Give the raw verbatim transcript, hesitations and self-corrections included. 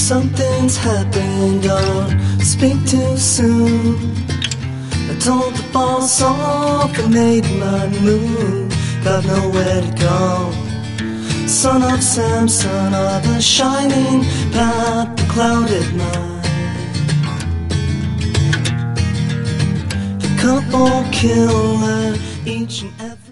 Something's happened, don't speak too soon. I told the boss off and made my move. Got nowhere to go. Son of Sam, son of a shining path, the clouded mind. The couple killer, each and every